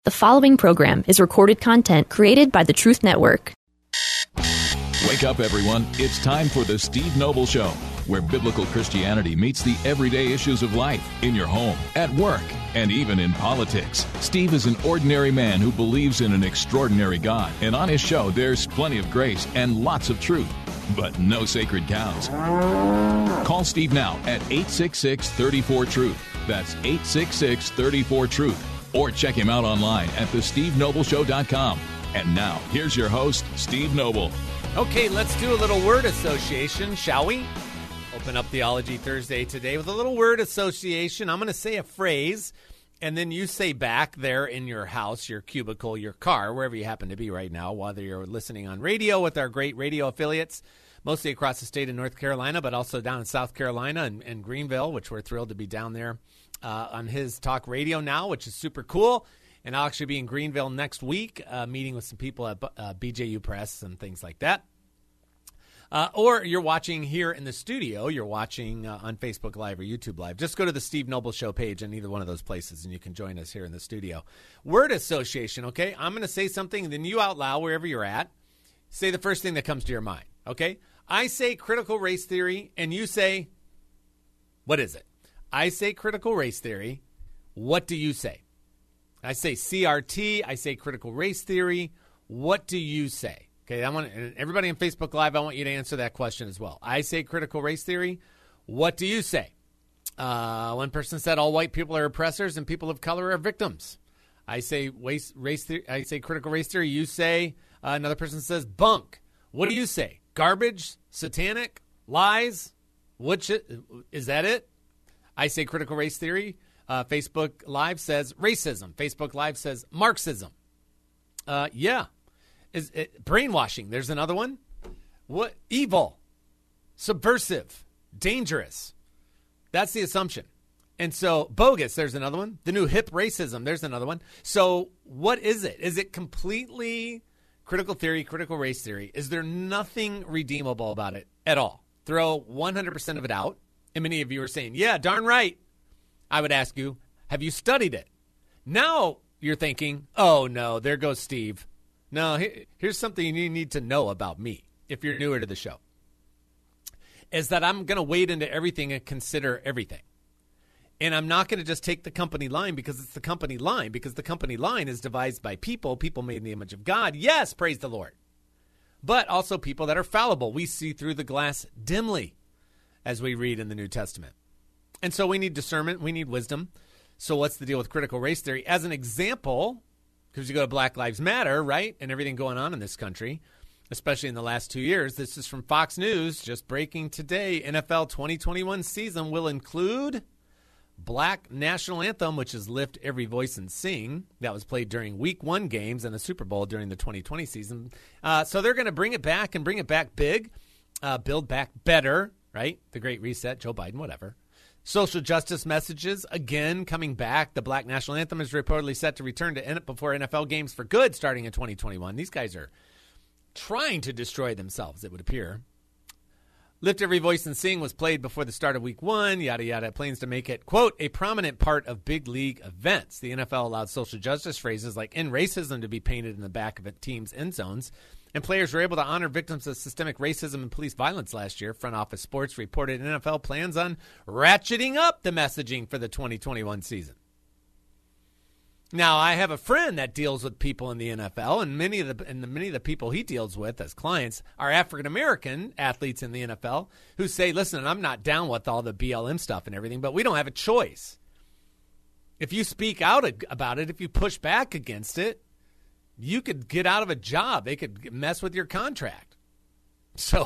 The following program is recorded content created by the Truth Network. Wake up, everyone. It's time for the Steve Noble Show, where biblical Christianity meets the everyday issues of life in your home, at work, and even in politics. Steve is an ordinary man who believes in an extraordinary God, and on his show, there's plenty of grace and lots of truth, but no sacred cows. Call Steve now at 866-34-TRUTH. That's 866-34-TRUTH. Or check him out online at thestevenobleshow.com. And now, here's your host, Steve Noble. Okay, let's do a little word association, shall we? Open up Theology Thursday today with a little word association. I'm going to say a phrase, and then you say back there in your house, your cubicle, your car, wherever you happen to be right now, whether you're listening on radio with our great radio affiliates, mostly across the state of North Carolina, but also down in South Carolina and Greenville, which we're thrilled to be down there on his talk radio now, which is super cool. And I'll actually be in Greenville next week, meeting with some people at BJU Press and things like that. Or you're watching here in the studio. You're watching on Facebook Live or YouTube Live. Just go to the Steve Noble Show page on either one of those places, and you can join us here in the studio. Word association, okay? I'm going to say something, and then you out loud, wherever you're at, say the first thing that comes to your mind, okay? I say critical race theory, and you say, what is it? I say critical race theory. What do you say? I say CRT. I say critical race theory. What do you say? Okay, and everybody on Facebook Live, I want you to answer that question as well. I say critical race theory. What do you say? One person said all white people are oppressors and people of color are victims. I say race theory. I say critical race theory. You say another person says bunk. What do you say? Garbage, satanic, lies. Which is that it? I say critical race theory. Facebook Live says racism. Facebook Live says Marxism. Yeah. Is it brainwashing? There's another one. What? Evil, subversive, dangerous. That's the assumption. And so bogus, there's another one. The new hip racism, there's another one. So what is it? Is it completely critical theory, critical race theory? Is there nothing redeemable about it at all? Throw 100% of it out. And many of you are saying, yeah, darn right. I would ask you, have you studied it? Now you're thinking, oh, no, there goes Steve. No, here's something you need to know about me if you're newer to the show, is that I'm going to wade into everything and consider everything. And I'm not going to just take the company line because it's the company line, because the company line is devised by people made in the image of God. Yes, praise the Lord. But also people that are fallible. We see through the glass dimly, as we read in the New Testament. And so we need discernment. We need wisdom. So what's the deal with critical race theory? As an example, because you go to Black Lives Matter, right, and everything going on in this country, especially in the last 2 years. This is from Fox News, just breaking today. NFL 2021 season will include Black National Anthem, which is Lift Every Voice and Sing. That was played during Week 1 games and the Super Bowl during the 2020 season. So they're going to bring it back and bring it back big, build back better, right? The Great Reset, Joe Biden, whatever. Social justice messages, again, coming back. The Black National Anthem is reportedly set to return to before NFL games for good starting in 2021. These guys are trying to destroy themselves, it would appear. Lift Every Voice and Sing was played before the start of Week 1, yada, yada. Plans to make it, quote, a prominent part of big league events. The NFL allowed social justice phrases like end racism to be painted in the back of a team's end zones. And players were able to honor victims of systemic racism and police violence last year. Front Office Sports reported NFL plans on ratcheting up the messaging for the 2021 season. Now, I have a friend that deals with people in the NFL, and many of the people he deals with as clients are African-American athletes in the NFL who say, listen, I'm not down with all the BLM stuff and everything, but we don't have a choice. If you speak out about it, if you push back against it, you could get out of a job. They could mess with your contract. So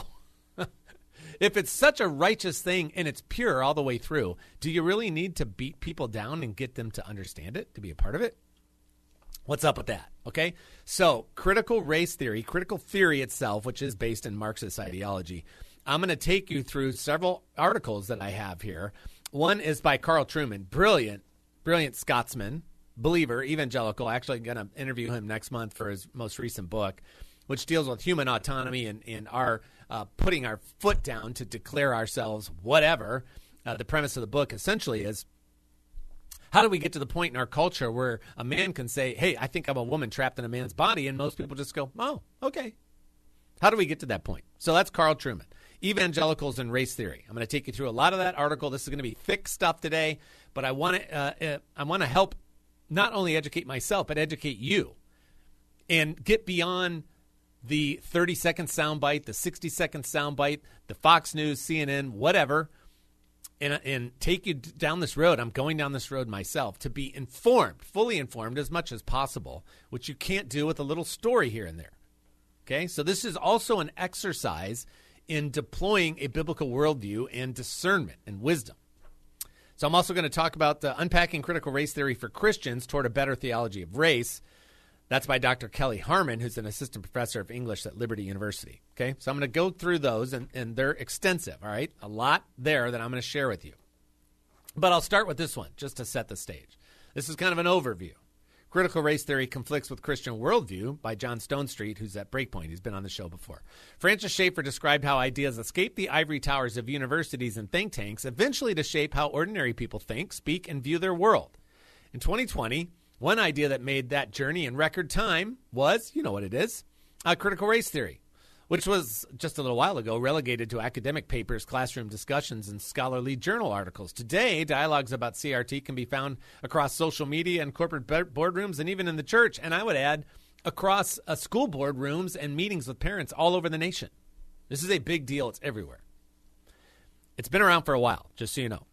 if it's such a righteous thing and it's pure all the way through, do you really need to beat people down and get them to understand it, to be a part of it? What's up with that? Okay. So critical race theory, critical theory itself, which is based in Marxist ideology. I'm going to take you through several articles that I have here. One is by Carl Trueman, brilliant Scotsman, believer, evangelical. Actually going to interview him next month for his most recent book, which deals with human autonomy and our putting our foot down to declare ourselves whatever. The premise of the book essentially is, How do we get to the point in our culture where a man can say, hey, I think I'm a woman trapped in a man's body, and most people just go, oh, okay. How do we get to that point? So that's Carl Trueman, Evangelicals and Race Theory. I'm going to take you through a lot of that article. This is going to be thick stuff today, but I want to help not only educate myself, but educate you and get beyond the 30-second soundbite, the 60-second soundbite, the Fox News, CNN, whatever, and take you down this road. I'm going down this road myself to be informed, fully informed as much as possible, which you can't do with a little story here and there. Okay, so this is also an exercise in deploying a biblical worldview and discernment and wisdom. So I'm also going to talk about unpacking critical race theory for Christians toward a better theology of race. That's by Dr. Kelly Harmon, who's an assistant professor of English at Liberty University. Okay, so I'm going to go through those, and they're extensive, all right? A lot there that I'm going to share with you. But I'll start with this one, just to set the stage. This is kind of an overview. Critical Race Theory Conflicts with Christian Worldview by John Stonestreet, who's at Breakpoint. He's been on the show before. Francis Schaeffer described how ideas escape the ivory towers of universities and think tanks, eventually to shape how ordinary people think, speak, and view their world. In 2020, one idea that made that journey in record time was, you know what it is, critical race theory, which was just a little while ago relegated to academic papers, classroom discussions, and scholarly journal articles. Today, dialogues about CRT can be found across social media and corporate boardrooms and even in the church, and I would add across school boardrooms and meetings with parents all over the nation. This is a big deal. It's everywhere. It's been around for a while, just so you know.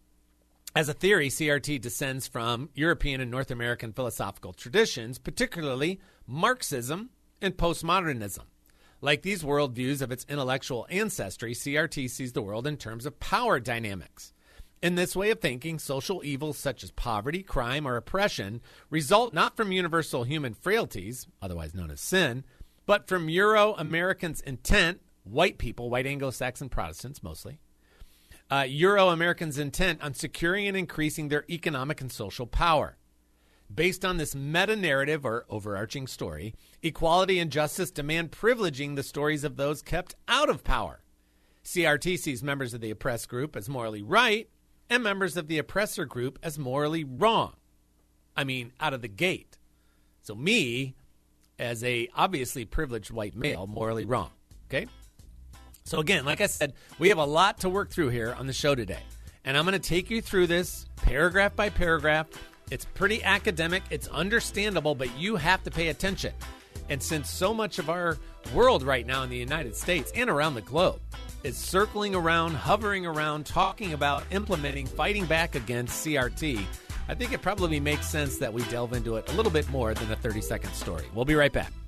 As a theory, CRT descends from European and North American philosophical traditions, particularly Marxism and postmodernism. Like these worldviews of its intellectual ancestry, CRT sees the world in terms of power dynamics. In this way of thinking, social evils such as poverty, crime, or oppression result not from universal human frailties, otherwise known as sin, but from Euro-Americans' intent, white people, white Anglo-Saxon Protestants mostly, Euro-Americans' intent on securing and increasing their economic and social power. Based on this meta-narrative or overarching story, equality and justice demand privileging the stories of those kept out of power. CRT sees members of the oppressed group as morally right and members of the oppressor group as morally wrong. I mean, out of the gate. So me, as a obviously privileged white male, morally wrong. Okay? So again, like I said, we have a lot to work through here on the show today. And I'm going to take you through this paragraph by paragraph. It's pretty academic. It's understandable, but you have to pay attention. And since so much of our world right now in the United States and around the globe is circling around, hovering around, talking about, implementing, fighting back against CRT, I think it probably makes sense that we delve into it a little bit more than a 30-second story. We'll be right back.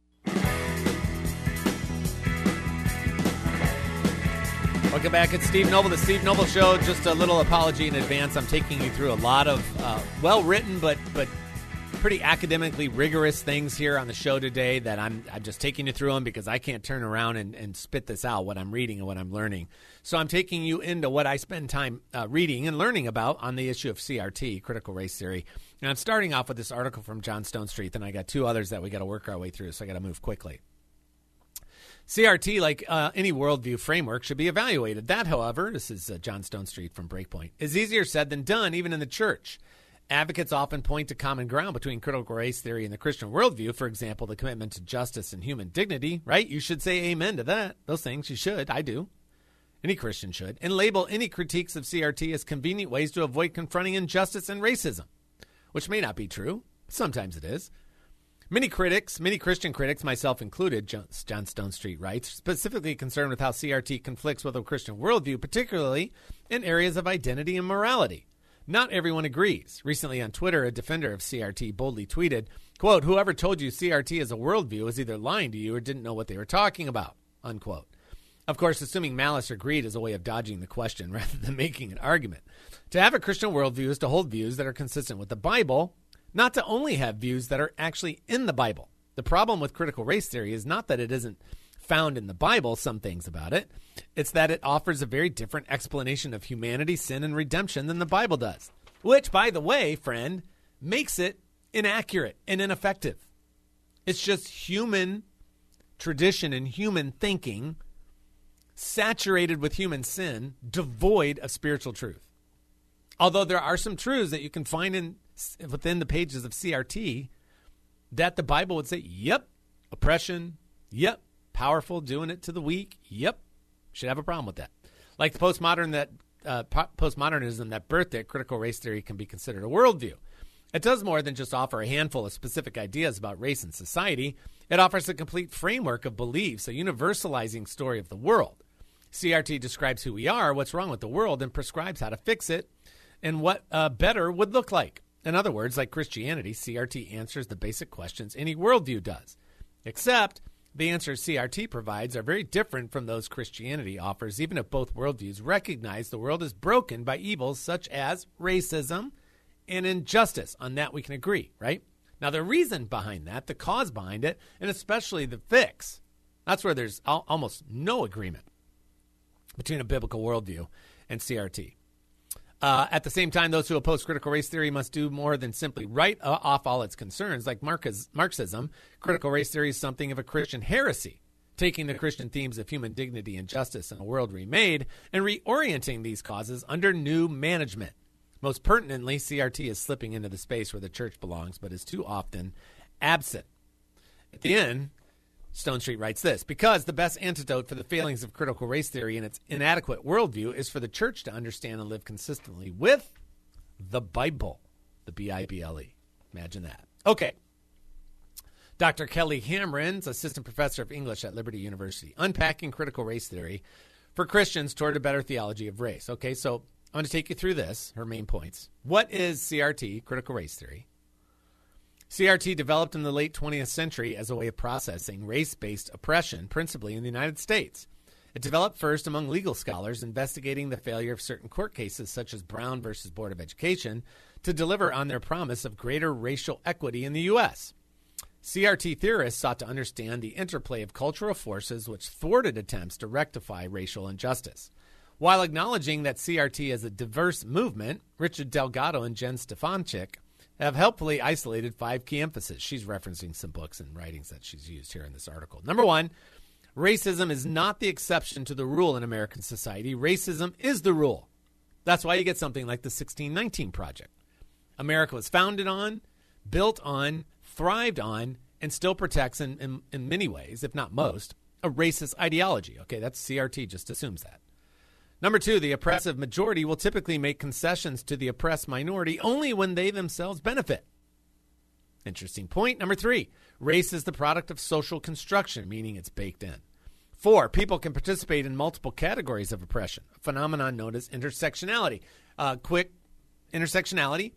Welcome back. It's Steve Noble, the Steve Noble Show. Just a little apology in advance. I'm taking you through a lot of well-written but pretty academically rigorous things here on the show today that I'm just taking you through them because I can't turn around and spit this out, what I'm reading and what I'm learning. So I'm taking you into what I spend time reading and learning about on the issue of CRT, critical race theory. And I'm starting off with this article from John Stonestreet, and I got two others that we got to work our way through, so I got to move quickly. CRT, like any worldview framework, should be evaluated. That, however, this is John Stonestreet from Breakpoint, is easier said than done, even in the church. Advocates often point to common ground between critical race theory and the Christian worldview. For example, the commitment to justice and human dignity, right? You should say amen to that. Those things you should. I do. Any Christian should. And label any critiques of CRT as convenient ways to avoid confronting injustice and racism, which may not be true. Sometimes it is. Many Christian critics, myself included, John Stonestreet writes, specifically concerned with how CRT conflicts with a Christian worldview, particularly in areas of identity and morality. Not everyone agrees. Recently on Twitter, a defender of CRT boldly tweeted, quote, "Whoever told you CRT is a worldview is either lying to you or didn't know what they were talking about," unquote. Of course, assuming malice or greed is a way of dodging the question rather than making an argument. To have a Christian worldview is to hold views that are consistent with the Bible, not to only have views that are actually in the Bible. The problem with critical race theory is not that it isn't found in the Bible, some things about it. It's that it offers a very different explanation of humanity, sin, and redemption than the Bible does. Which, by the way, friend, makes it inaccurate and ineffective. It's just human tradition and human thinking saturated with human sin, devoid of spiritual truth. Although there are some truths that you can find within the pages of CRT that the Bible would say, yep, oppression, yep, powerful, doing it to the weak, yep, should have a problem with that. Like the postmodernism that birthed it, critical race theory can be considered a worldview. It does more than just offer a handful of specific ideas about race and society. It offers a complete framework of beliefs, a universalizing story of the world. CRT describes who we are, what's wrong with the world, and prescribes how to fix it and what better would look like. In other words, like Christianity, CRT answers the basic questions any worldview does, except the answers CRT provides are very different from those Christianity offers, even if both worldviews recognize the world is broken by evils such as racism and injustice. On that we can agree, right? Now, the reason behind that, the cause behind it, and especially the fix, that's where there's almost no agreement between a biblical worldview and CRT. At the same time, those who oppose critical race theory must do more than simply write off all its concerns. Like Marxism, critical race theory is something of a Christian heresy, taking the Christian themes of human dignity and justice in a world remade and reorienting these causes under new management. Most pertinently, CRT is slipping into the space where the church belongs, but is too often absent. At the end, Stone Street writes this: because the best antidote for the failings of critical race theory and its inadequate worldview is for the church to understand and live consistently with the Bible, the Bible. Imagine that. Okay. Dr. Kelly Cameron's assistant professor of English at Liberty University, unpacking critical race theory for Christians toward a better theology of race. Okay, so I'm going to take you through this, her main points. What is CRT, critical race theory? CRT developed in the late 20th century as a way of processing race-based oppression, principally in the United States. It developed first among legal scholars investigating the failure of certain court cases, such as Brown versus Board of Education, to deliver on their promise of greater racial equity in the U.S. CRT theorists sought to understand the interplay of cultural forces which thwarted attempts to rectify racial injustice. While acknowledging that CRT is a diverse movement, Richard Delgado and Jen Stefanchik have helpfully isolated 5 key emphases. She's referencing some books and writings that she's used here in this article. Number 1, racism is not the exception to the rule in American society. Racism is the rule. That's why you get something like the 1619 Project. America was founded on, built on, thrived on, and still protects in many ways, if not most, a racist ideology. Okay, that's CRT, just assumes that. Number 2, the oppressive majority will typically make concessions to the oppressed minority only when they themselves benefit. Interesting point. Number 3, race is the product of social construction, meaning it's baked in. 4, people can participate in multiple categories of oppression, a phenomenon known as intersectionality. Quick intersectionality,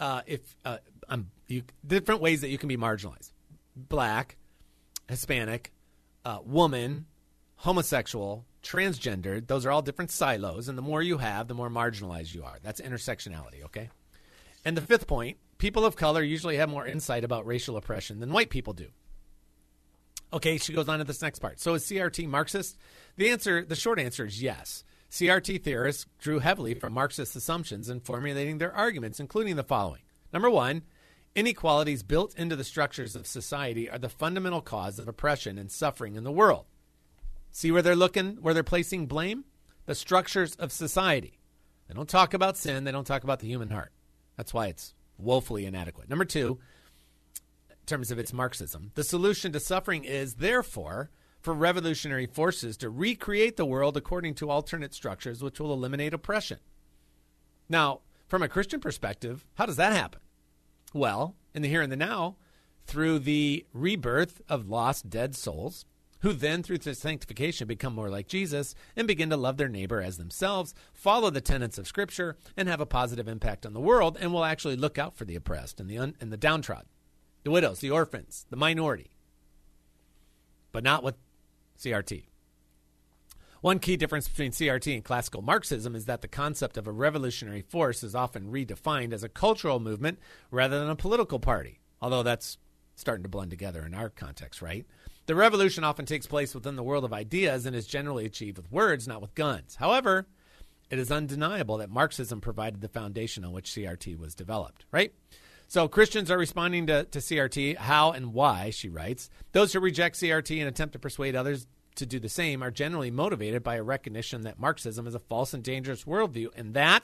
different ways that you can be marginalized. Black, Hispanic, woman, homosexual, transgendered, those are all different silos, and the more you have, the more marginalized you are. That's intersectionality, okay? And the 5th point, people of color usually have more insight about racial oppression than white people do. Okay, she goes on to this next part. So is CRT Marxist? The short answer is yes. CRT theorists drew heavily from Marxist assumptions in formulating their arguments, including the following. Number 1, inequalities built into the structures of society are the fundamental cause of oppression and suffering in the world. See where they're placing blame? The structures of society. They don't talk about sin. They don't talk about the human heart. That's why it's woefully inadequate. Number 2, in terms of its Marxism, the solution to suffering is, therefore, for revolutionary forces to recreate the world according to alternate structures which will eliminate oppression. Now, from a Christian perspective, how does that happen? Well, in the here and the now, through the rebirth of lost, dead souls, who then, through sanctification, become more like Jesus and begin to love their neighbor as themselves, follow the tenets of Scripture, and have a positive impact on the world, and will actually look out for the oppressed and the downtrodden, the widows, the orphans, the minority, but not with CRT. One key difference between CRT and classical Marxism is that the concept of a revolutionary force is often redefined as a cultural movement rather than a political party, although that's starting to blend together in our context, right? The revolution often takes place within the world of ideas and is generally achieved with words, not with guns. However, it is undeniable that Marxism provided the foundation on which CRT was developed, right? So Christians are responding to CRT. How and why, she writes. Those who reject CRT and attempt to persuade others to do the same are generally motivated by a recognition that Marxism is a false and dangerous worldview, and that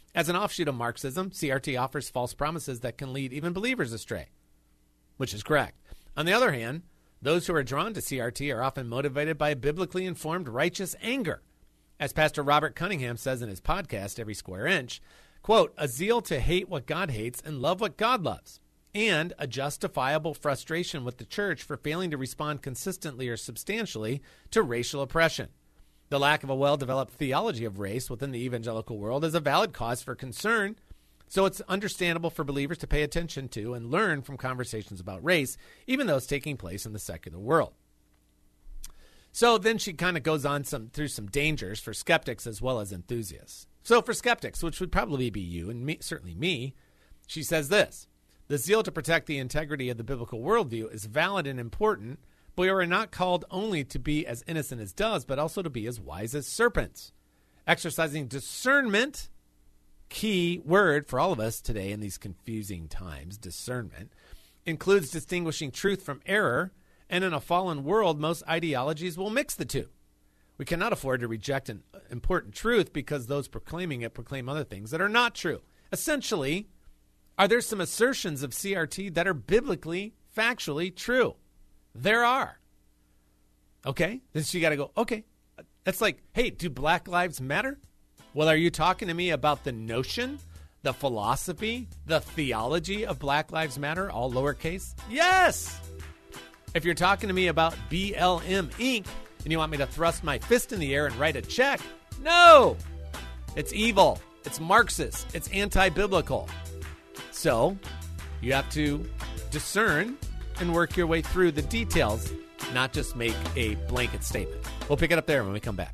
As an offshoot of Marxism, CRT offers false promises that can lead even believers astray, which is correct. On the other hand, those who are drawn to CRT are often motivated by a biblically informed righteous anger. As Pastor Robert Cunningham says in his podcast, Every Square Inch, quote, a zeal to hate what God hates and love what God loves, and a justifiable frustration with the church for failing to respond consistently or substantially to racial oppression. The lack of a well-developed theology of race within the evangelical world is a valid cause for concern, so it's understandable for believers to pay attention to and learn from conversations about race, even those taking place in the secular world. So then she kind of goes on through some dangers for skeptics as well as enthusiasts. So for skeptics, which would probably be you and me, certainly me, she says this: the zeal to protect the integrity of the biblical worldview is valid and important, but we are not called only to be as innocent as doves, but also to be as wise as serpents. Exercising discernment, key word for all of us today in these confusing times, discernment, includes distinguishing truth from error, and in a fallen world, most ideologies will mix the two. We cannot afford to reject an important truth because those proclaiming it proclaim other things that are not true. Essentially, are there some assertions of CRT that are biblically, factually true? There are. Okay? Then you got to go, okay. That's like, hey, do Black Lives Matter? Well, are you talking to me about the notion, the philosophy, the theology of Black Lives Matter, all lowercase? Yes! If you're talking to me about BLM Inc., and you want me to thrust my fist in the air and write a check, no! It's evil. It's Marxist. It's anti-biblical. So, you have to discern and work your way through the details, not just make a blanket statement. We'll pick it up there when we come back.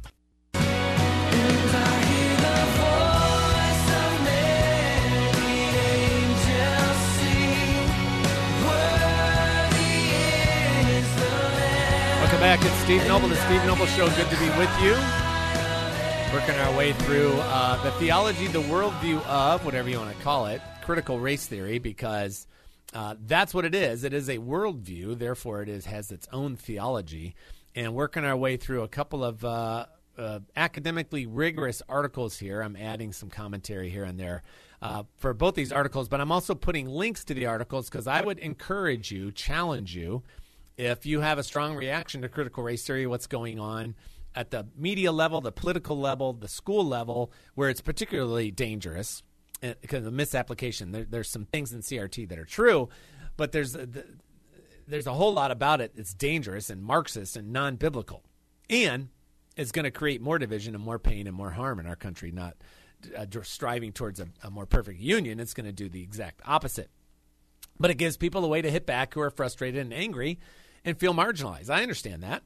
Welcome back. It's Steve Noble, the Steve Noble Show. Good to be with you. Working our way through the theology, the worldview of, whatever you want to call it, critical race theory, because that's what it is. It is a worldview. Therefore, it has its own theology. And working our way through a couple of academically rigorous articles here. I'm adding some commentary here and there for both these articles, but I'm also putting links to the articles because I would encourage you, challenge you, if you have a strong reaction to critical race theory, what's going on at the media level, the political level, the school level, where it's particularly dangerous because of misapplication. There's some things in CRT that are true, but there's a whole lot about it that's dangerous and Marxist and non-biblical. And it's going to create more division and more pain and more harm in our country, not striving towards a more perfect union. It's going to do the exact opposite. But it gives people a way to hit back who are frustrated and angry and feel marginalized. I understand that.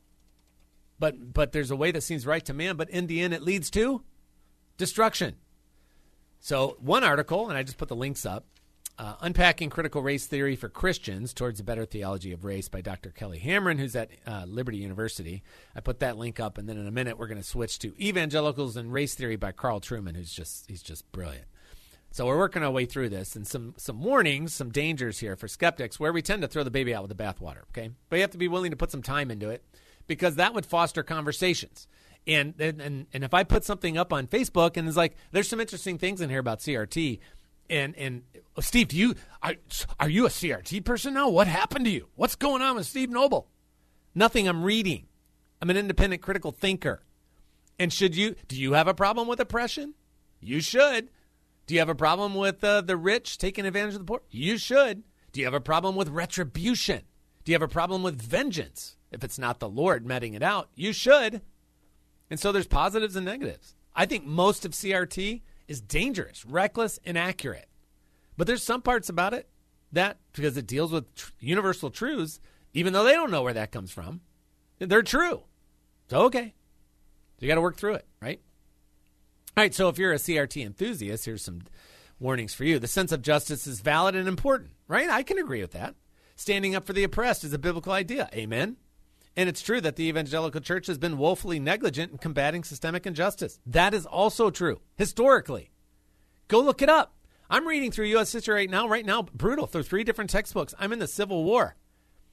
But there's a way that seems right to man, but in the end it leads to destruction. So one article, and I just put the links up, Unpacking Critical Race Theory for Christians Towards a Better Theology of Race by Dr. Kelly Hamron, who's at Liberty University. I put that link up, and then in a minute we're going to switch to Evangelicals and Race Theory by Carl Trueman, he's just brilliant. So we're working our way through this, and some warnings, some dangers here for skeptics, where we tend to throw the baby out with the bathwater, okay? But you have to be willing to put some time into it, because that would foster conversations. And if I put something up on Facebook and it's like, there's some interesting things in here about CRT, and Steve, are you a CRT person now? What happened to you? What's going on with Steve Noble? Nothing. I'm reading. I'm an independent critical thinker. And do you have a problem with oppression? You should. Do you have a problem with the rich taking advantage of the poor? You should. Do you have a problem with retribution? Do you have a problem with vengeance? If it's not the Lord meting it out, you should. And so there's positives and negatives. I think most of CRT is dangerous, reckless, inaccurate. But there's some parts about it that, because it deals with universal truths, even though they don't know where that comes from, they're true. So, okay. So you got to work through it, right? All right, so if you're a CRT enthusiast, here's some warnings for you. The sense of justice is valid and important, right? I can agree with that. Standing up for the oppressed is a biblical idea. Amen. And it's true that the evangelical church has been woefully negligent in combating systemic injustice. That is also true, historically. Go look it up. I'm reading through U.S. history right now, brutal, through 3 different textbooks. I'm in the Civil War.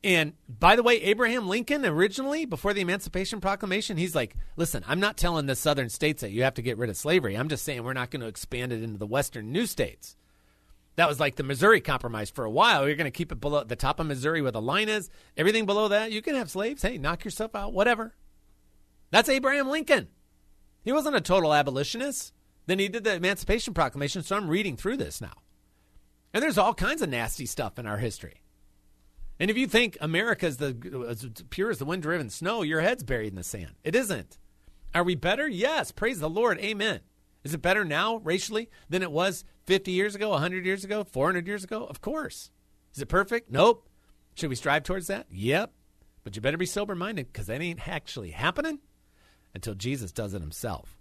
And by the way, Abraham Lincoln originally, before the Emancipation Proclamation, he's like, listen, I'm not telling the southern states that you have to get rid of slavery. I'm just saying we're not going to expand it into the western new states. That was like the Missouri Compromise for a while. You're going to keep it below the top of Missouri where the line is. Everything below that, you can have slaves. Hey, knock yourself out, whatever. That's Abraham Lincoln. He wasn't a total abolitionist. Then he did the Emancipation Proclamation, so I'm reading through this now. And there's all kinds of nasty stuff in our history. And if you think America is as pure as the wind-driven snow, your head's buried in the sand. It isn't. Are we better? Yes. Praise the Lord. Amen. Is it better now, racially, than it was 50 years ago, 100 years ago, 400 years ago? Of course. Is it perfect? Nope. Should we strive towards that? Yep. But you better be sober-minded, because that ain't actually happening until Jesus does it himself.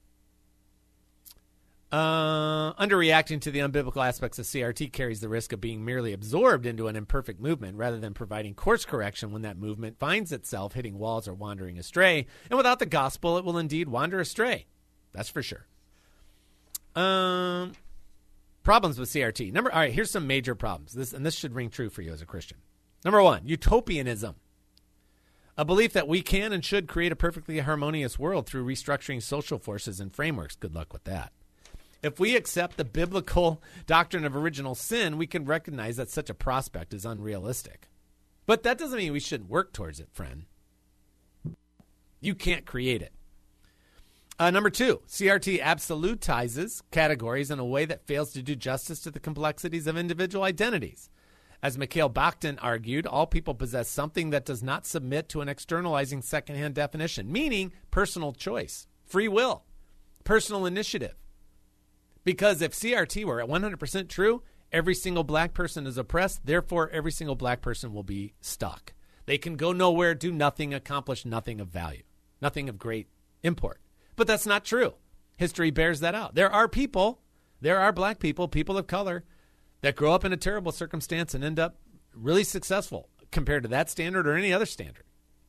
Underreacting to the unbiblical aspects of CRT carries the risk of being merely absorbed into an imperfect movement rather than providing course correction when that movement finds itself hitting walls or wandering astray. And without the gospel, it will indeed wander astray. That's for sure. Problems with CRT. All right, here's some major problems. This should ring true for you as a Christian. Number one, utopianism. A belief that we can and should create a perfectly harmonious world through restructuring social forces and frameworks. Good luck with that. If we accept the biblical doctrine of original sin, we can recognize that such a prospect is unrealistic. But that doesn't mean we shouldn't work towards it, friend. You can't create it. Number two, CRT absolutizes categories in a way that fails to do justice to the complexities of individual identities. As Mikhail Bakhtin argued, all people possess something that does not submit to an externalizing secondhand definition, meaning personal choice, free will, personal initiative. Because if CRT were at 100% true, every single black person is oppressed. Therefore, every single black person will be stuck. They can go nowhere, do nothing, accomplish nothing of value, nothing of great import. But that's not true. History bears that out. There are black people, people of color, that grow up in a terrible circumstance and end up really successful compared to that standard or any other standard.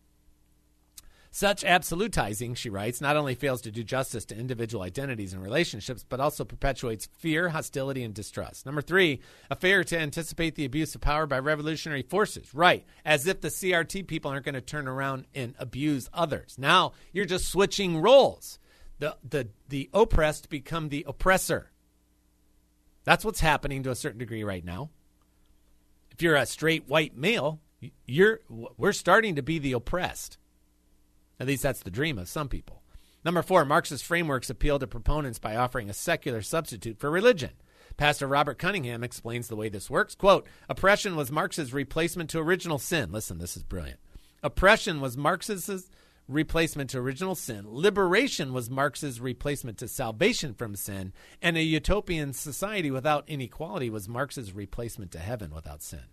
Such absolutizing, she writes, not only fails to do justice to individual identities and relationships, but also perpetuates fear, hostility, and distrust. Number three, a failure to anticipate the abuse of power by revolutionary forces. Right, as if the CRT people aren't going to turn around and abuse others. Now you're just switching roles. The oppressed become the oppressor. That's what's happening to a certain degree right now. If you're a straight white male, we're starting to be the oppressed. At least that's the dream of some people. Number four, Marxist frameworks appeal to proponents by offering a secular substitute for religion. Pastor Robert Cunningham explains the way this works. Quote, oppression was Marx's replacement to original sin. Listen, this is brilliant. Oppression was Marx's replacement to original sin. Liberation was Marx's replacement to salvation from sin. And a utopian society without inequality was Marx's replacement to heaven without sin.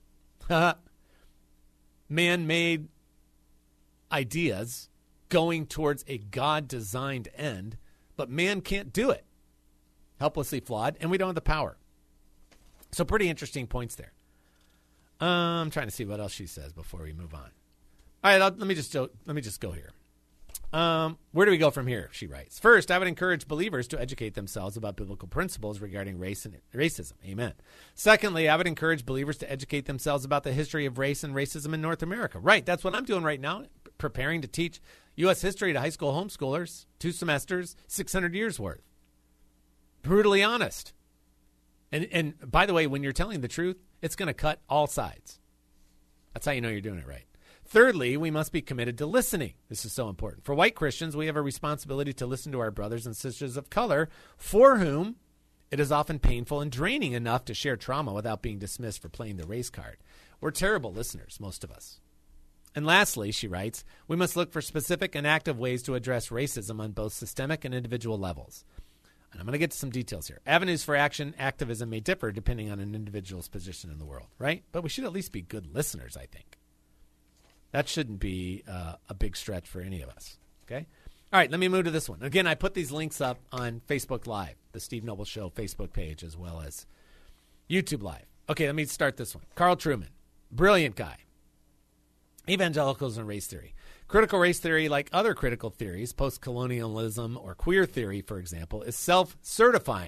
Man-made ideas going towards a God-designed end, but man can't do it. Helplessly flawed, and we don't have the power. So pretty interesting points there. I'm trying to see what else she says before we move on. All right, let me just go here. Where do we go from here? She writes. First, I would encourage believers to educate themselves about biblical principles regarding race and racism. Amen. Secondly, I would encourage believers to educate themselves about the history of race and racism in North America. Right, that's what I'm doing right now, preparing to teach U.S. history to high school homeschoolers, 2 semesters, 600 years worth. Brutally honest. And by the way, when you're telling the truth, it's going to cut all sides. That's how you know you're doing it right. Thirdly, we must be committed to listening. This is so important. For white Christians, we have a responsibility to listen to our brothers and sisters of color, for whom it is often painful and draining enough to share trauma without being dismissed for playing the race card. We're terrible listeners, most of us. And lastly, she writes, we must look for specific and active ways to address racism on both systemic and individual levels. And I'm going to get to some details here. Avenues for activism may differ depending on an individual's position in the world, right? But we should at least be good listeners, I think. That shouldn't be a big stretch for any of us, okay? All right, let me move to this one. Again, I put these links up on Facebook Live, the Steve Noble Show Facebook page, as well as YouTube Live. Okay, let me start this one. Carl Trueman, brilliant guy. Evangelicals and race theory. Critical race theory, like other critical theories, post-colonialism or queer theory, for example, is self-certifying.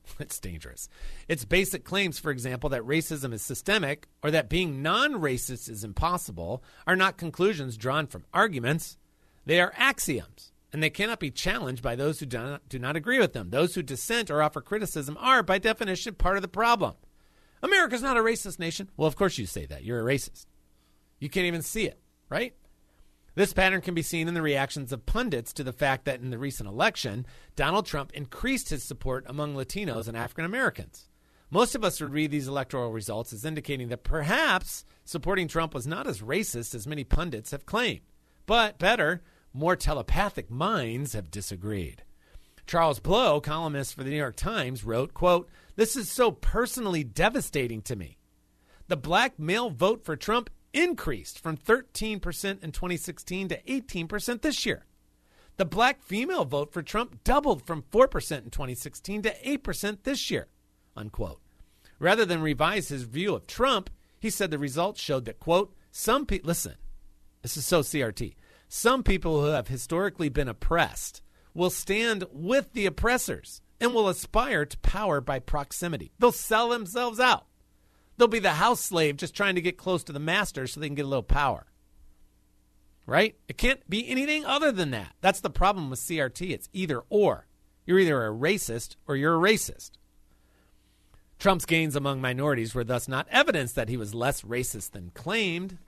It's dangerous. Its basic claims, for example, that racism is systemic or that being non-racist is impossible are not conclusions drawn from arguments. They are axioms, and they cannot be challenged by those who do not agree with them. Those who dissent or offer criticism are, by definition, part of the problem. America's not a racist nation. Well, of course you say that. You're a racist. You can't even see it, right? This pattern can be seen in the reactions of pundits to the fact that in the recent election, Donald Trump increased his support among Latinos and African Americans. Most of us would read these electoral results as indicating that perhaps supporting Trump was not as racist as many pundits have claimed. But better, more telepathic minds have disagreed. Charles Blow, columnist for the New York Times, wrote, quote, "This is so personally devastating to me. The black male vote for Trump increased from 13% in 2016 to 18% this year. The black female vote for Trump doubled from 4% in 2016 to 8% this year," unquote. Rather than revise his view of Trump, he said the results showed that, quote, some people, listen, this is so CRT, some people who have historically been oppressed will stand with the oppressors and will aspire to power by proximity. They'll sell themselves out. They'll be the house slave just trying to get close to the master so they can get a little power. Right? It can't be anything other than that. That's the problem with CRT. It's either or. You're either a racist or you're a racist. Trump's gains among minorities were thus not evidence that he was less racist than claimed.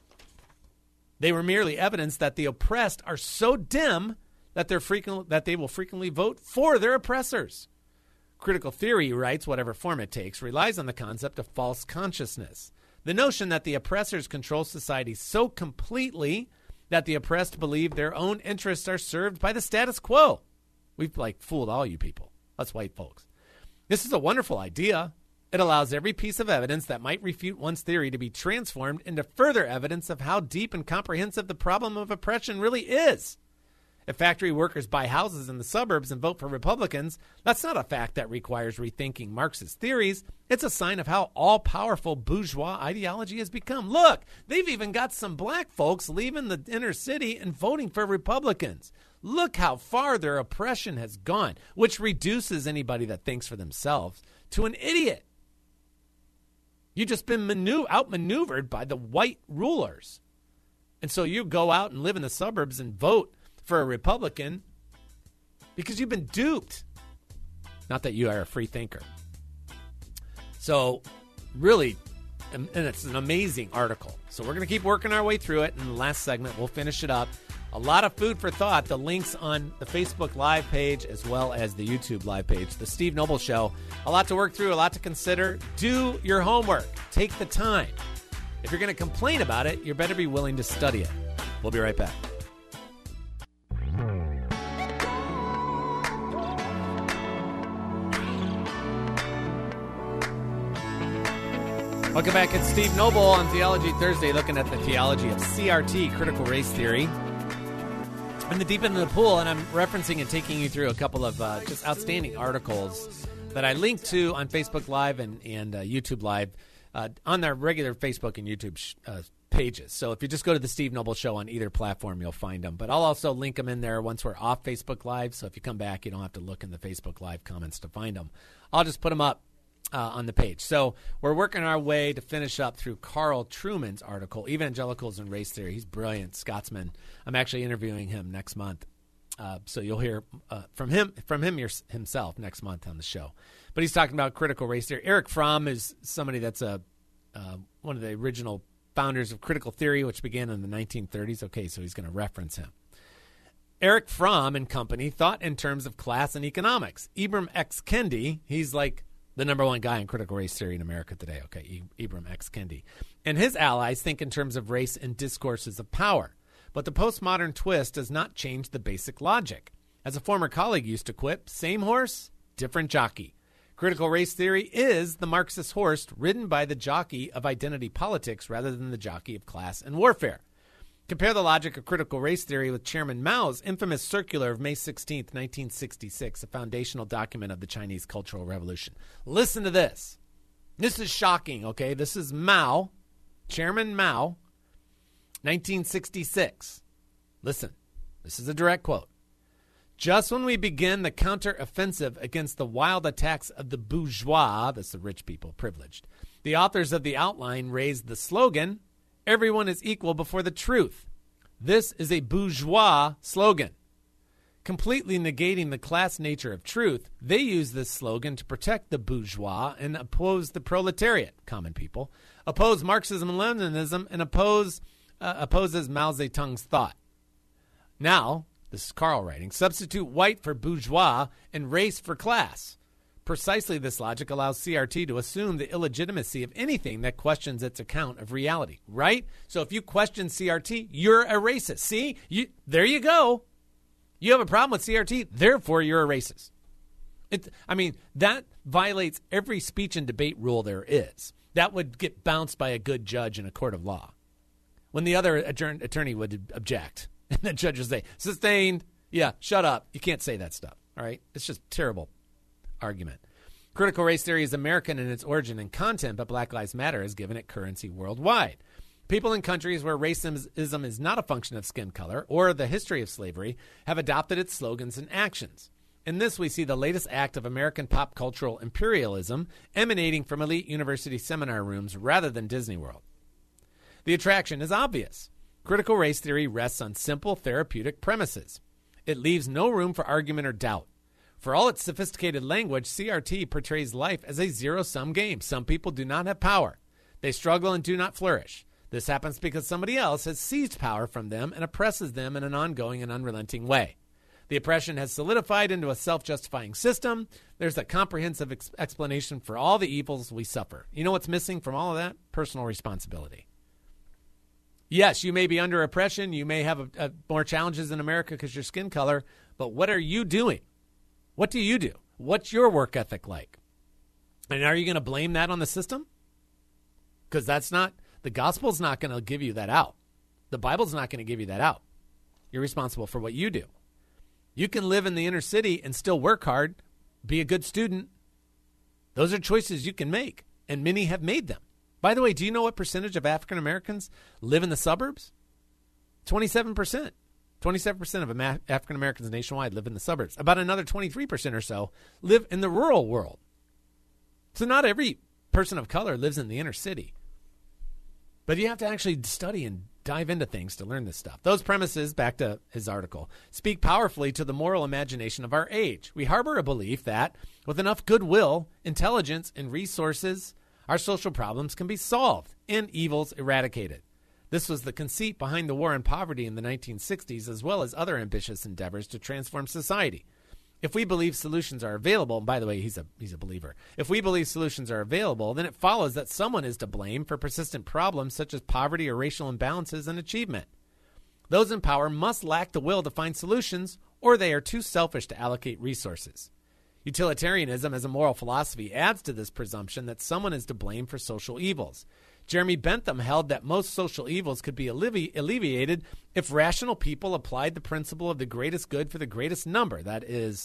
They were merely evidence that the oppressed are so dim that they will frequently vote for their oppressors. Critical theory, he writes, whatever form it takes, relies on the concept of false consciousness. The notion that the oppressors control society so completely that the oppressed believe their own interests are served by the status quo. We've fooled all you people, us white folks. This is a wonderful idea. It allows every piece of evidence that might refute one's theory to be transformed into further evidence of how deep and comprehensive the problem of oppression really is. If factory workers buy houses in the suburbs and vote for Republicans, that's not a fact that requires rethinking Marxist theories. It's a sign of how all-powerful bourgeois ideology has become. Look, they've even got some black folks leaving the inner city and voting for Republicans. Look how far their oppression has gone, which reduces anybody that thinks for themselves to an idiot. You've just been outmaneuvered by the white rulers. And so you go out and live in the suburbs and vote for a Republican because you've been duped. Not that you are a free thinker. So really, and it's an amazing article. So we're going to keep working our way through it. In the last segment, we'll finish it up. A lot of food for thought. The links on the Facebook Live page as well as the YouTube Live page. The Steve Noble Show. A lot to work through, a lot to consider. Do your homework. Take the time. If you're going to complain about it, you better be willing to study it. We'll be right back. Welcome back. It's Steve Noble on Theology Thursday, looking at the theology of CRT, critical race theory. I'm the deep end of the pool, and I'm referencing and taking you through a couple of just outstanding articles that I linked to on Facebook Live and YouTube Live on their regular Facebook and YouTube pages. So if you just go to the Steve Noble Show on either platform, you'll find them. But I'll also link them in there once we're off Facebook Live. So if you come back, you don't have to look in the Facebook Live comments to find them. I'll just put them up on the page. So we're working our way to finish up through Carl Trueman's article, Evangelicals and Race Theory. He's brilliant, Scotsman. I'm actually interviewing him next month. So you'll hear from him himself next month on the show. But he's talking about critical race theory. Eric Fromm is somebody that's one of the original founders of critical theory, which began in the 1930s. Okay, so he's going to reference him. Eric Fromm and company thought in terms of class and economics. Ibram X. Kendi, he's like the number one guy in critical race theory in America today. Okay, Ibram X. Kendi. And his allies think in terms of race and discourses of power. But the postmodern twist does not change the basic logic. As a former colleague used to quip, same horse, different jockey. Critical race theory is the Marxist horse ridden by the jockey of identity politics rather than the jockey of class and warfare. Compare the logic of critical race theory with Chairman Mao's infamous circular of May 16, 1966, a foundational document of the Chinese Cultural Revolution. Listen to this. This is shocking, okay? This is Mao, Chairman Mao, 1966. Listen, this is a direct quote. Just when we begin the counter-offensive against the wild attacks of the bourgeois, that's the rich people, privileged, the authors of the outline raised the slogan, "Everyone is equal before the truth." This is a bourgeois slogan. Completely negating the class nature of truth, they use this slogan to protect the bourgeois and oppose the proletariat, common people, oppose Marxism and Leninism, and opposes Mao Zedong's thought. Now, this is Carl writing, substitute white for bourgeois and race for class. Precisely this logic allows CRT to assume the illegitimacy of anything that questions its account of reality, right? So if you question CRT, you're a racist. See? There you go. You have a problem with CRT, therefore you're a racist. That violates every speech and debate rule there is. That would get bounced by a good judge in a court of law. When the other attorney would object, and the judge would say, sustained, yeah, shut up. You can't say that stuff, all right? It's just terrible argument. Critical race theory is American in its origin and content, but Black Lives Matter has given it currency worldwide. People in countries where racism is not a function of skin color or the history of slavery have adopted its slogans and actions. In this, we see the latest act of American pop cultural imperialism emanating from elite university seminar rooms rather than Disney World. The attraction is obvious. Critical race theory rests on simple therapeutic premises. It leaves no room for argument or doubt. For all its sophisticated language, CRT portrays life as a zero-sum game. Some people do not have power. They struggle and do not flourish. This happens because somebody else has seized power from them and oppresses them in an ongoing and unrelenting way. The oppression has solidified into a self-justifying system. There's a comprehensive explanation for all the evils we suffer. You know what's missing from all of that? Personal responsibility. Yes, you may be under oppression. You may have more challenges in America because your skin color. But what are you doing? What do you do? What's your work ethic like? And are you going to blame that on the system? Because the gospel's not going to give you that out. The Bible's not going to give you that out. You're responsible for what you do. You can live in the inner city and still work hard, be a good student. Those are choices you can make, and many have made them. By the way, do you know what percentage of African Americans live in the suburbs? 27%. 27% of African Americans nationwide live in the suburbs. About another 23% or so live in the rural world. So not every person of color lives in the inner city. But you have to actually study and dive into things to learn this stuff. Those premises, back to his article, speak powerfully to the moral imagination of our age. We harbor a belief that with enough goodwill, intelligence, and resources, our social problems can be solved and evils eradicated. This was the conceit behind the war on poverty in the 1960s, as well as other ambitious endeavors to transform society. If we believe solutions are available, and by the way, he's a believer. If we believe solutions are available, then it follows that someone is to blame for persistent problems such as poverty or racial imbalances and achievement. Those in power must lack the will to find solutions, or they are too selfish to allocate resources. Utilitarianism as a moral philosophy adds to this presumption that someone is to blame for social evils. Jeremy Bentham held that most social evils could be alleviated if rational people applied the principle of the greatest good for the greatest number. That is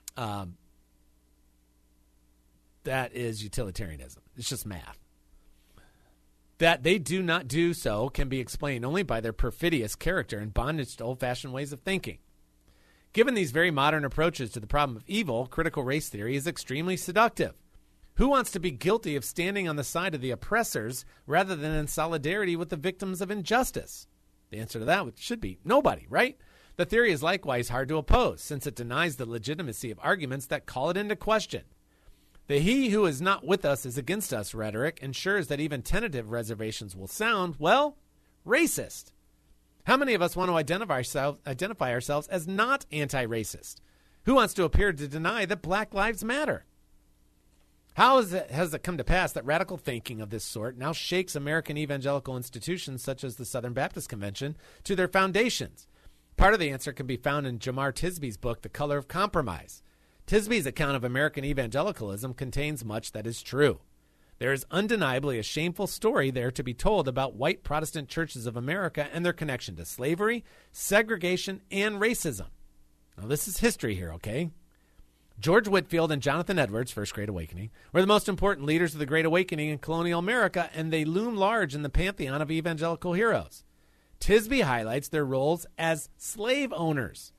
utilitarianism. It's just math. That they do not do so can be explained only by their perfidious character and bondage to old-fashioned ways of thinking. Given these very modern approaches to the problem of evil, critical race theory is extremely seductive. Who wants to be guilty of standing on the side of the oppressors rather than in solidarity with the victims of injustice? The answer to that should be nobody, right? The theory is likewise hard to oppose, since it denies the legitimacy of arguments that call it into question. The "he who is not with us is against us" rhetoric ensures that even tentative reservations will sound, well, racist. How many of us want to identify ourselves as not anti-racist? Who wants to appear to deny that Black Lives Matter? How has it come to pass that radical thinking of this sort now shakes American evangelical institutions such as the Southern Baptist Convention to their foundations? Part of the answer can be found in Jemar Tisby's book, The Color of Compromise. Tisby's account of American evangelicalism contains much that is true. There is undeniably a shameful story there to be told about white Protestant churches of America and their connection to slavery, segregation, and racism. Now, this is history here, okay? George Whitefield and Jonathan Edwards, First Great Awakening, were the most important leaders of the Great Awakening in colonial America, and they loom large in the pantheon of evangelical heroes. Tisby highlights their roles as slave owners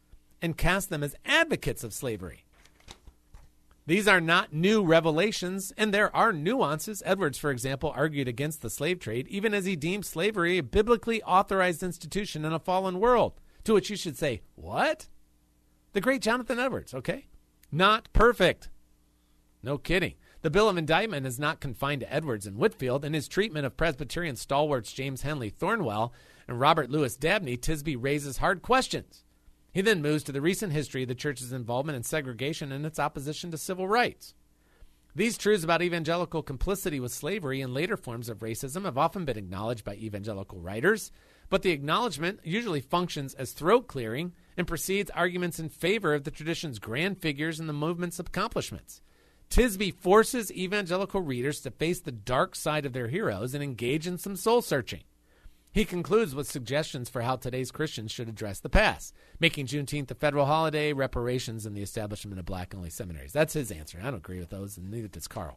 and cast them as advocates of slavery. These are not new revelations, and there are nuances. Edwards, for example, argued against the slave trade, even as he deemed slavery a biblically authorized institution in a fallen world, to which you should say, what? The great Jonathan Edwards, okay? Not perfect. No kidding. The bill of indictment is not confined to Edwards and Whitefield. In his treatment of Presbyterian stalwarts James Henley Thornwell and Robert Louis Dabney, Tisby raises hard questions. He then moves to the recent history of the church's involvement in segregation and its opposition to civil rights. These truths about evangelical complicity with slavery and later forms of racism have often been acknowledged by evangelical writers, but the acknowledgement usually functions as throat-clearing and precedes arguments in favor of the tradition's grand figures and the movement's accomplishments. Tisby forces evangelical readers to face the dark side of their heroes and engage in some soul-searching. He concludes with suggestions for how today's Christians should address the past, making Juneteenth a federal holiday, reparations, and the establishment of black-only seminaries. That's his answer. I don't agree with those, and neither does Carl.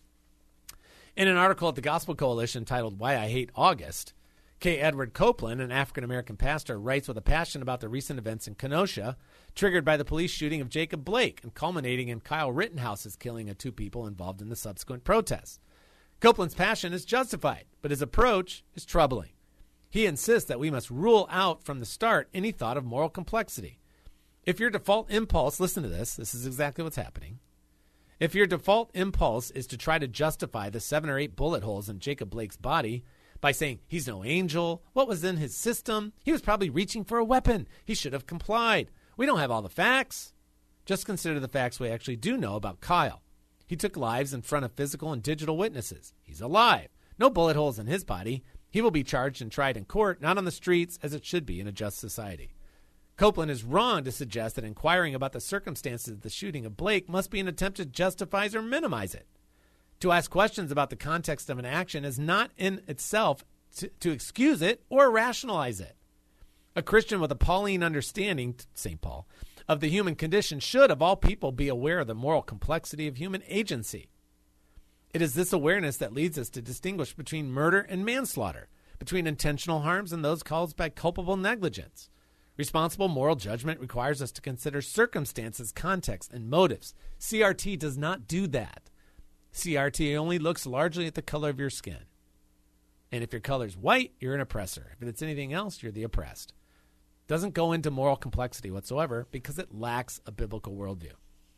In an article at the Gospel Coalition titled Why I Hate August, K. Edward Copeland, an African-American pastor, writes with a passion about the recent events in Kenosha, triggered by the police shooting of Jacob Blake and culminating in Kyle Rittenhouse's killing of 2 people involved in the subsequent protests. Copeland's passion is justified, but his approach is troubling. He insists that we must rule out from the start any thought of moral complexity. If your default impulse, listen to this is exactly what's happening. If your default impulse is to try to justify the 7 or 8 bullet holes in Jacob Blake's body by saying he's no angel, what was in his system? He was probably reaching for a weapon. He should have complied. We don't have all the facts. Just consider the facts we actually do know about Kyle. He took lives in front of physical and digital witnesses. He's alive. No bullet holes in his body. He will be charged and tried in court, not on the streets, as it should be in a just society. Copeland is wrong to suggest that inquiring about the circumstances of the shooting of Blake must be an attempt to justify or minimize it. To ask questions about the context of an action is not in itself to excuse it or rationalize it. A Christian with a Pauline understanding, St. Paul, of the human condition should, of all people, be aware of the moral complexity of human agency. It is this awareness that leads us to distinguish between murder and manslaughter, between intentional harms and those caused by culpable negligence. Responsible moral judgment requires us to consider circumstances, context, and motives. CRT does not do that. CRT only looks largely at the color of your skin. And if your color is white, you're an oppressor. If it's anything else, you're the oppressed. Doesn't go into moral complexity whatsoever because it lacks a biblical worldview.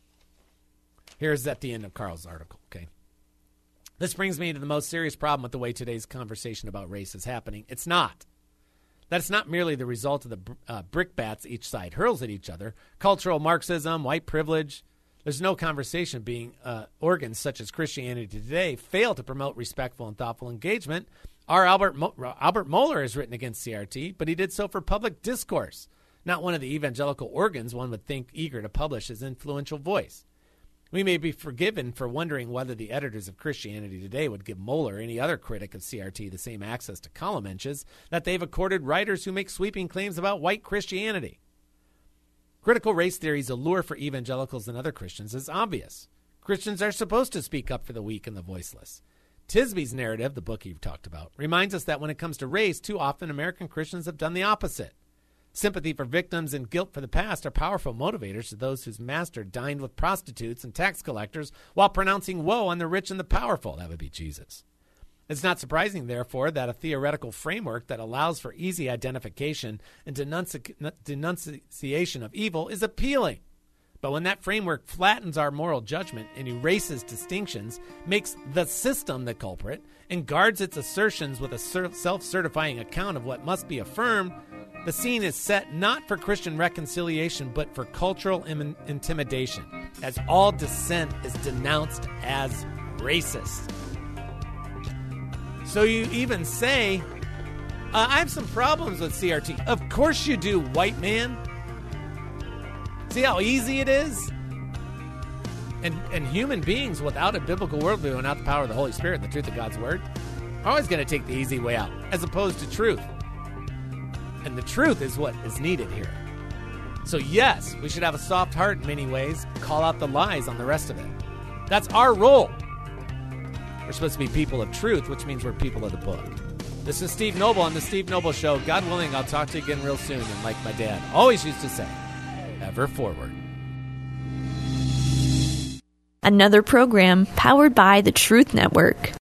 Here's at the end of Carl's article, okay? This brings me to the most serious problem with the way today's conversation about race is happening. It's not. That's not merely the result of the brickbats each side hurls at each other. Cultural Marxism, white privilege. There's no conversation being organs such as Christianity Today fail to promote respectful and thoughtful engagement. Our Albert Mohler has written against CRT, but he did so for public discourse, not one of the evangelical organs one would think eager to publish his influential voice. We may be forgiven for wondering whether the editors of Christianity Today would give Mohler or any other critic of CRT the same access to column inches that they've accorded writers who make sweeping claims about white Christianity. Critical race theory's allure for evangelicals and other Christians is obvious. Christians are supposed to speak up for the weak and the voiceless. Tisby's narrative, the book you've talked about, reminds us that when it comes to race, too often American Christians have done the opposite. Sympathy for victims and guilt for the past are powerful motivators to those whose master dined with prostitutes and tax collectors while pronouncing woe on the rich and the powerful. That would be Jesus. It's not surprising, therefore, that a theoretical framework that allows for easy identification and denunciation of evil is appealing. But when that framework flattens our moral judgment and erases distinctions, makes the system the culprit, and guards its assertions with a self-certifying account of what must be affirmed, the scene is set not for Christian reconciliation, but for cultural intimidation, as all dissent is denounced as racist. So you even say, I have some problems with CRT. Of course you do, white man. See how easy it is? And human beings without a biblical worldview and without the power of the Holy Spirit and the truth of God's Word are always going to take the easy way out, as opposed to truth. And the truth is what is needed here. So yes, we should have a soft heart in many ways, call out the lies on the rest of it. That's our role. We're supposed to be people of truth, which means we're people of the book. This is Steve Noble on The Steve Noble Show. God willing, I'll talk to you again real soon. And like my dad always used to say, ever forward. Another program powered by the Truth Network.